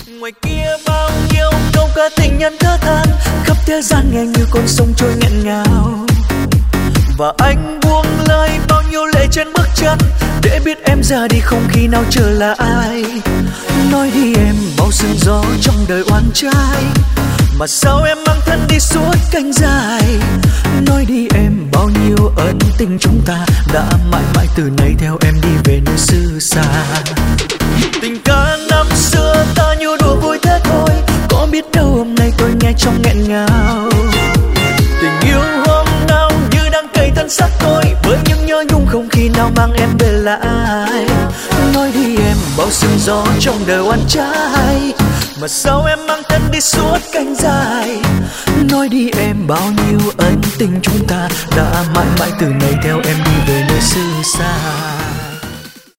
Ngoài kia bao nhiêu câu ca tình nhân thở than, khắp thế gian nghe như con sông trôi nghẹn ngào. Và anh buông lời bao nhiêu lệ trên bước chân, để biết em ra đi không khi nào trở lại. Nói đi em bao sương gió trong đời oan trái, mà sao em mang thân đi suốt cánh dài. Nói đi em bao nhiêu ân tình chúng ta đã mãi mãi từ nay theo em đi về nơi xứ xa. Tình ca năm xưa ta như đùa vui thế thôi, có biết đâu hôm nay tôi nghe trong nghẹn ngào. Tình yêu hôm nào như đang cày thân xác tôi, với những nhớ nhung không khi nào mang em về lại. Nói đi em bao sương gió trong đời oan trái, mà sao em mang thân đi suốt cánh dài. Nói đi em bao nhiêu ân tình chúng ta đã mãi mãi từ nay theo em đi về nơi xứ xa.